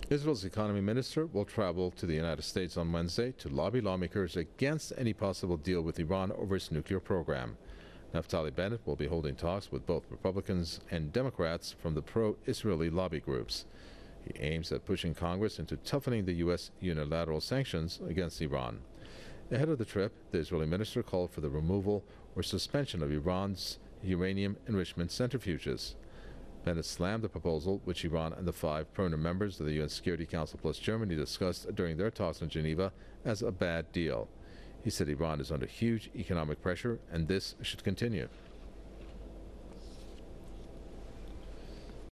Israel's economy minister will travel to the United States on Wednesday to lobby lawmakers against any possible deal with Iran over its nuclear program. Naftali Bennett will be holding talks with both Republicans and Democrats from the pro-Israeli lobby groups. He aims at pushing Congress into toughening the U.S. unilateral sanctions against Iran. Ahead of the trip, the Israeli minister called for the removal or suspension of Iran's uranium enrichment centrifuges. Bennett slammed the proposal, which Iran and the 5 permanent members of the UN Security Council plus Germany discussed during their talks in Geneva, as a bad deal. He said Iran is under huge economic pressure and this should continue.